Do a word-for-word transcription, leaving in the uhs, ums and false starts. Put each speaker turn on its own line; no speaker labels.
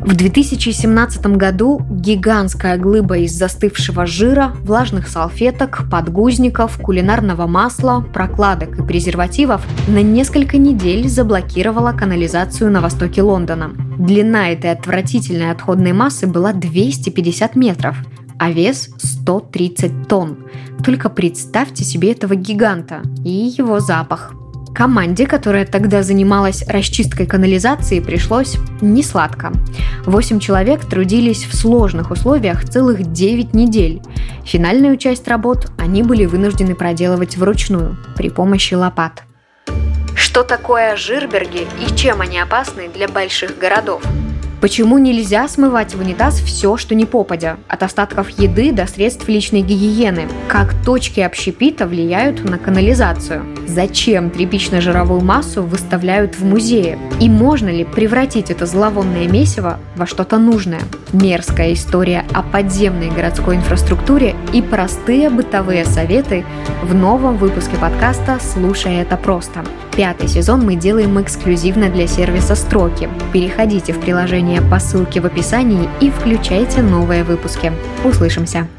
В две тысячи семнадцатом году гигантская глыба из застывшего жира, влажных салфеток, подгузников, кулинарного масла, прокладок и презервативов на несколько недель заблокировала канализацию на востоке Лондона. Длина этой отвратительной отходной массы была двести пятьдесят метров, а вес сто тридцать тонн. Только представьте себе этого гиганта и его запах. Команде, которая тогда занималась расчисткой канализации, пришлось несладко. Восемь человек трудились в сложных условиях целых девять недель. Финальную часть работ они были вынуждены проделывать вручную, при помощи лопат. Что такое жирберги и чем они опасны для больших городов? Почему нельзя смывать в унитаз все, что не попадя, от остатков еды до средств личной гигиены? Как точки общепита влияют на канализацию? Зачем тряпично-жировую массу выставляют в музее? И можно ли превратить это зловонное месиво во что-то нужное? Мерзкая история о подземной городской инфраструктуре и простые бытовые советы в новом выпуске подкаста «Слушай это просто». Пятый сезон мы делаем эксклюзивно для сервиса «Строки». Переходите в приложение по ссылке в описании и включайте новые выпуски. Услышимся!